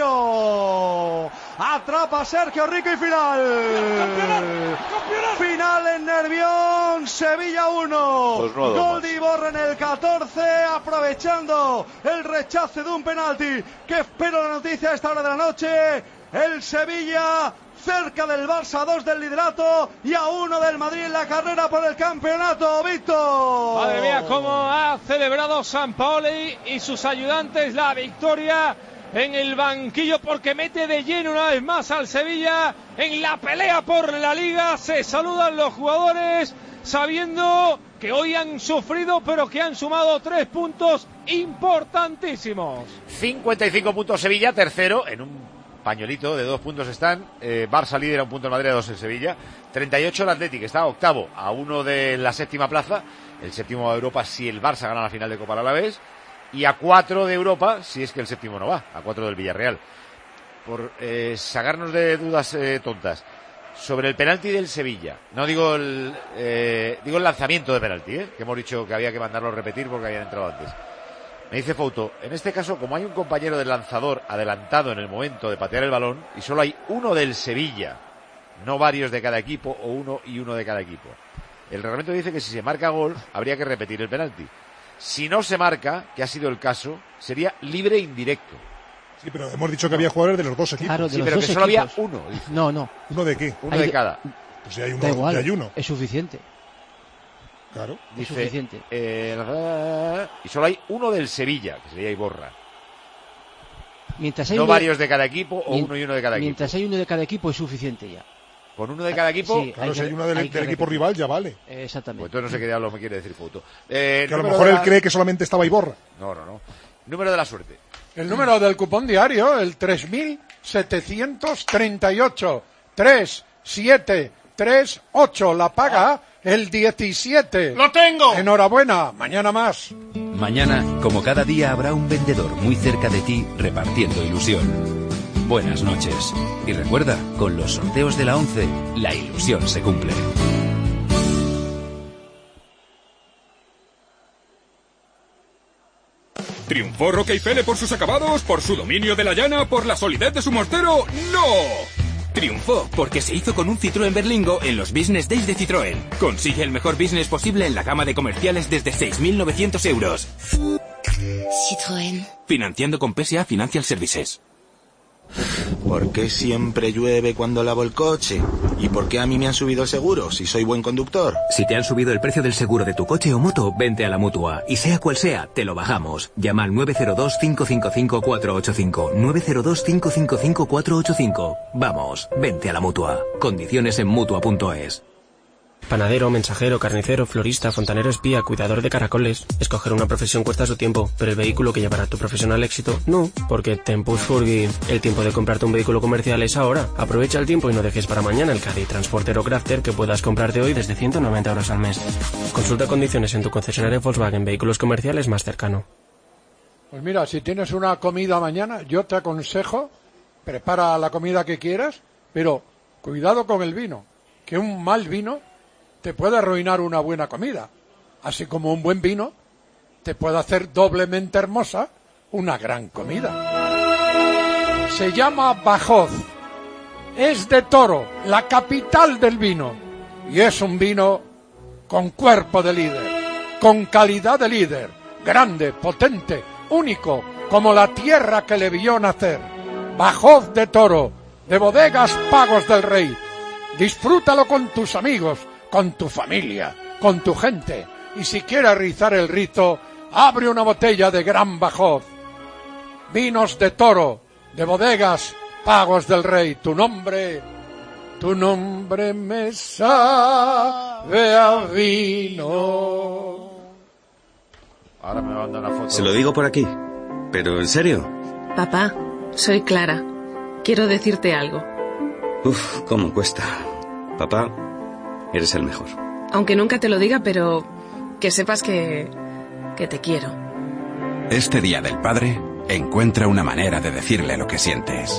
Sergio atrapa a Sergio Rico y final. Final en Nervión, Sevilla uno. Pues no, Gol de Iborra en el catorce, aprovechando el rechace de un penalti. Que espero la noticia a esta hora de la noche. El Sevilla cerca del Barça, a dos del liderato y a uno del Madrid en la carrera por el campeonato, Víctor. Madre mía, cómo ha celebrado Sampaoli y sus ayudantes la victoria en el banquillo, porque mete de lleno una vez más al Sevilla en la pelea por la Liga. Se saludan los jugadores sabiendo que hoy han sufrido, pero que han sumado tres puntos importantísimos. cincuenta y cinco puntos Sevilla, tercero en un pañuelito de dos puntos están, eh, Barça líder a un punto el Madrid, a dos el Sevilla, treinta y ocho el Athletic, que está octavo a uno de la séptima plaza, el séptimo de Europa si el Barça gana la final de Copa del Alavés, y a cuatro de Europa si es que el séptimo no va, a cuatro del Villarreal. Por eh, sacarnos de dudas eh, tontas, sobre el penalti del Sevilla, no digo el, eh, digo el lanzamiento de penalti, eh, que hemos dicho que había que mandarlo a repetir porque habían entrado antes. Me dice Fouto, en este caso, como hay un compañero del lanzador adelantado en el momento de patear el balón, y solo hay uno del Sevilla, no varios de cada equipo, o uno y uno de cada equipo. El reglamento dice que si se marca gol, habría que repetir el penalti. Si no se marca, que ha sido el caso, sería libre indirecto. Sí, pero hemos dicho que había jugadores de los dos equipos. Claro, de sí, los pero dos que solo equipos. había uno. Dice. No, no. ¿Uno de qué? Uno Hay de de- cada. Pues si hay uno, Da igual, ya hay uno. es suficiente. Claro. Es Dice, suficiente. eh, y solo hay uno del Sevilla, que sería Iborra. Mientras hay No uno- varios de cada equipo o Mien- uno y uno de cada equipo. Mientras hay uno de cada equipo es suficiente ya. Con uno de cada equipo, Sí, Claro, hay si que- hay uno del, hay que del equipo repetir. rival ya vale. pues Exactamente. entonces no sé qué diablos me quiere decir Fouto. Eh, Que a lo número mejor de él la- cree que solamente estaba Iborra. No, no, no. Número de la suerte. El número del cupón diario, el tres mil setecientos treinta y ocho. tres siete tres ocho. La paga el diecisiete. ¡Lo tengo! Enhorabuena, mañana más. Mañana, como cada día, habrá un vendedor muy cerca de ti repartiendo ilusión. Buenas noches. Y recuerda, con los sorteos de la once, la ilusión se cumple. ¿Triunfó Roque y Fele por sus acabados, por su dominio de la llana, por la solidez de su mortero? ¡No! Triunfó porque se hizo con un Citroën Berlingo en los Business Days de Citroën. Consigue el mejor business posible en la gama de comerciales desde seis mil novecientos euros. Citroën. Financiando con P S A Financial Services. ¿Por qué siempre llueve cuando lavo el coche? ¿Y por qué a mí me han subido el seguro si soy buen conductor? Si te han subido el precio del seguro de tu coche o moto, vente a la Mutua. Y sea cual sea, te lo bajamos. Llama al nueve cero dos, cinco cinco cinco, cuatro ocho cinco. nueve cero dos, cinco cinco cinco, cuatro ocho cinco. Vamos, vente a la Mutua. Condiciones en Mutua punto es. Panadero, mensajero, carnicero, florista, fontanero espía, cuidador de caracoles. Escoger una profesión cuesta su tiempo, pero el vehículo que llevará tu profesión al éxito, no. Porque Tempus Furgi, el tiempo de comprarte un vehículo comercial es ahora. Aprovecha el tiempo y no dejes para mañana el Caddy Transporter o Crafter que puedas comprarte hoy desde ciento noventa euros al mes. Consulta condiciones en tu concesionario Volkswagen Vehículos Comerciales más cercano. Pues mira, si tienes una comida mañana, yo te aconsejo, prepara la comida que quieras, pero cuidado con el vino, que un mal vino te puede arruinar una buena comida, así como un buen vino te puede hacer doblemente hermosa una gran comida. Se llama Bajós, es de Toro, la capital del vino, y es un vino con cuerpo de líder, con calidad de líder, grande, potente, único, como la tierra que le vio nacer. Bajós de Toro, de Bodegas Pagos del Rey. Disfrútalo con tus amigos, con tu familia, con tu gente. Y si quieres rizar el rito, abre una botella de Gran Bajós. Vinos de Toro, de Bodegas Pagos del Rey. Tu nombre, tu nombre me sabe a vino. Ahora me manda una foto. Se lo digo por aquí, pero en serio. Papá, soy Clara. Quiero decirte algo. Uf, cómo cuesta. Papá, eres el mejor. Aunque nunca te lo diga, pero que sepas que, que te quiero. Este Día del Padre, encuentra una manera de decirle lo que sientes.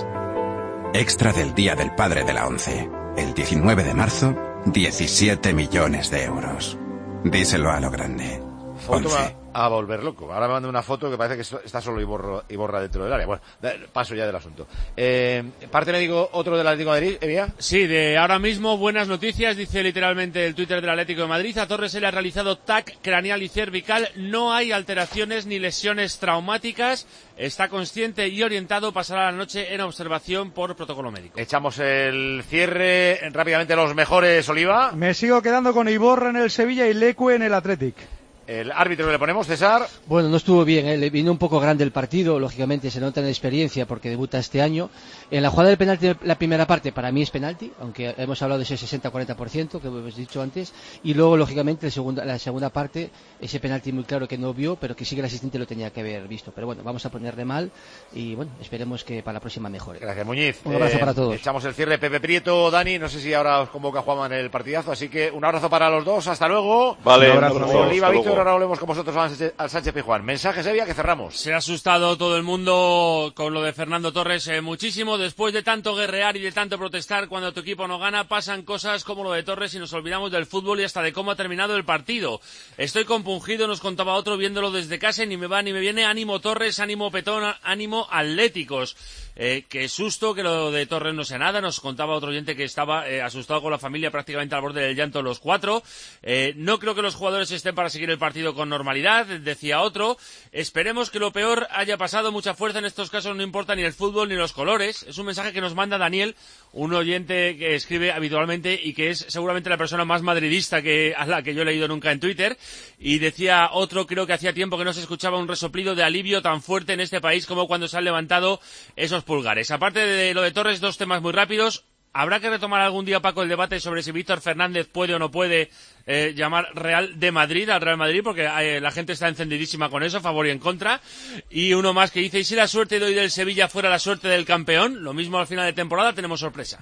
Extra del Día del Padre de la ONCE. El diecinueve de marzo, diecisiete millones de euros. Díselo a lo grande. Foto va a volver loco. Ahora me manda una foto que parece que está solo Iborra, Iborra dentro del área. Bueno, paso ya del asunto. Eh, parte médico, otro del Atlético de Madrid, Evia. Sí, de ahora mismo, buenas noticias, dice literalmente el Twitter del Atlético de Madrid. A Torres se le ha realizado T A C craneal y cervical. No hay alteraciones ni lesiones traumáticas. Está consciente y orientado. Pasará la noche en observación por protocolo médico. Echamos el cierre rápidamente, los mejores, Oliva. Me sigo quedando con Iborra en el Sevilla y Leque en el Athletic. El árbitro que le ponemos, César. Bueno, no estuvo bien, ¿eh? Le vino un poco grande el partido, lógicamente se nota en la experiencia porque debuta este año. En la jugada del penalti, la primera parte, para mí es penalti, aunque hemos hablado de ese sesenta cuarenta por ciento que hemos dicho antes. Y luego, lógicamente, la segunda, la segunda parte, ese penalti muy claro que no vio, pero que sí que el asistente lo tenía que haber visto. Pero bueno, vamos a ponerle mal y bueno, esperemos que para la próxima mejore. Gracias, Muñiz. Un abrazo eh, para todos. Echamos el cierre. Pepe Prieto, Dani, no sé si ahora os convoca Juanma en el partidazo, así que un abrazo para los dos, hasta luego. Vale, un abrazo. abrazo. Oliva, Víctor, ahora volvemos con vosotros al Sánchez Pizjuán. Mensajes, Evia, que cerramos. Se ha asustado todo el mundo con lo de Fernando Torres eh, muchísimo. Después de tanto guerrear y de tanto protestar cuando tu equipo no gana, pasan cosas como lo de Torres y nos olvidamos del fútbol y hasta de cómo ha terminado el partido. Estoy compungido, nos contaba otro viéndolo desde casa y ni me va ni me viene. Ánimo Torres, ánimo Petón, ánimo Atléticos. Eh, qué susto que lo de Torres no sea nada. Nos contaba otro oyente que estaba eh, asustado con la familia, prácticamente al borde del llanto los cuatro. Eh, no creo que los jugadores estén para seguir el partido con normalidad, decía otro. Esperemos que lo peor haya pasado. Mucha fuerza en estos casos, no importa ni el fútbol ni los colores. Es un mensaje que nos manda Daniel, un oyente que escribe habitualmente y que es seguramente la persona más madridista que a la que yo he leído nunca en Twitter. Y decía otro, creo que hacía tiempo que no se escuchaba un resoplido de alivio tan fuerte en este país como cuando se han levantado esos pulgares. Aparte de lo de Torres, dos temas muy rápidos. Habrá que retomar algún día, Paco, el debate sobre si Víctor Fernández puede o no puede eh, llamar Real de Madrid al Real Madrid, porque eh, la gente está encendidísima con eso, a favor y en contra. Y uno más que dice, ¿y si la suerte de hoy del Sevilla fuera la suerte del campeón? Lo mismo al final de temporada, tenemos sorpresa.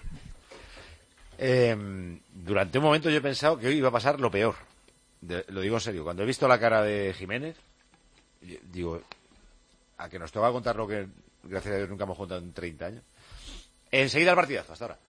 Eh, durante un momento yo he pensado que hoy iba a pasar lo peor. De, lo digo en serio. Cuando he visto la cara de Jiménez, digo, a que nos toca contar lo que, gracias a Dios, nunca hemos contado en treinta años. Enseguida el partidazo, hasta ahora.